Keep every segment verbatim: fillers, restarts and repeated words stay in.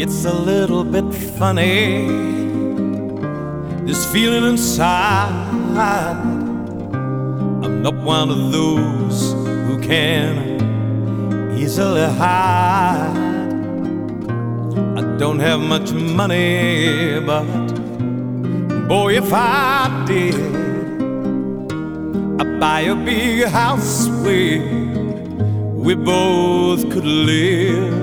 It's a little bit funny, this feeling inside. I'm not one of those who can easily hide. I don't have much money, but boy, if I did, I'd buy a big house where we both could live.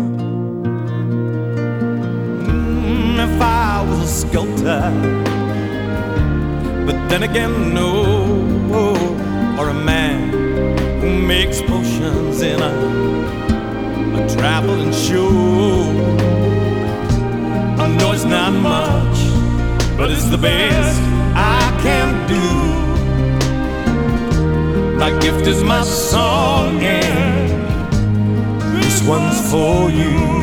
Mm, if I was a sculptor, but then again, no. Or a man who makes potions in a, a traveling show. I know it's not much, but it's the best I can do. My gift is my song, and this one's for you.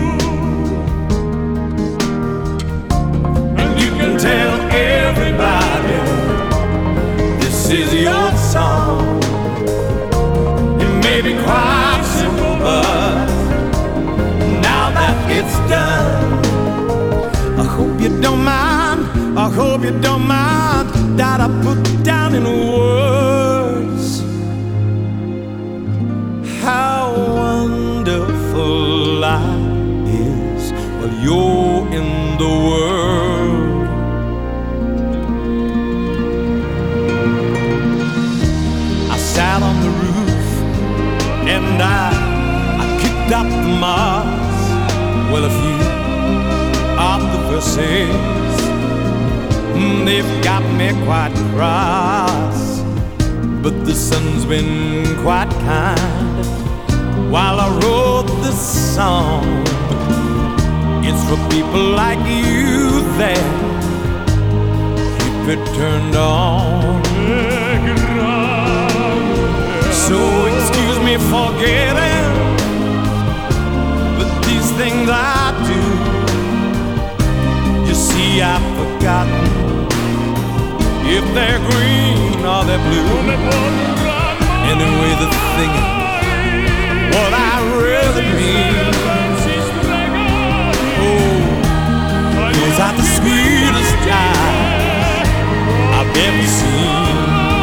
And you can tell everybody this is your song. It may be quite simple, but now that it's done, I hope you don't mind, I hope you don't mind that I put down in words how wonderful life is while you're in the world. I sat on the roof and I, I kicked up the moss. Well, a few of the verses, mm, they've got me quite cross, but the sun's been quite kind while I wrote this song. It's for people like you that keep it turned on. So excuse me for getting, but these things I do, you see I've forgotten if they're green or they're blue. Anyway, the thing is, what I really mean, oh, those are the sweetest eyes I've ever seen.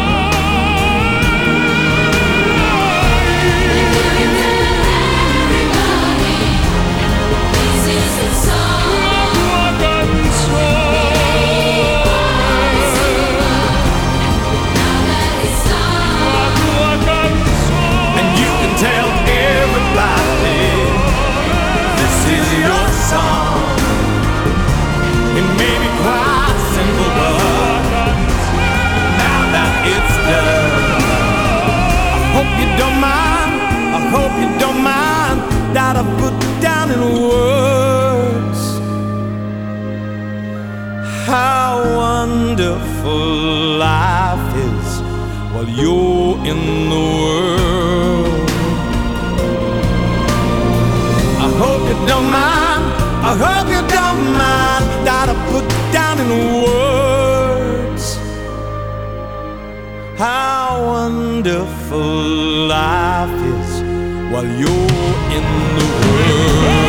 That I put down in words how wonderful life is while you're in the world. I hope you don't mind, I hope you don't mind that I put down in words how wonderful life is while you're in the world.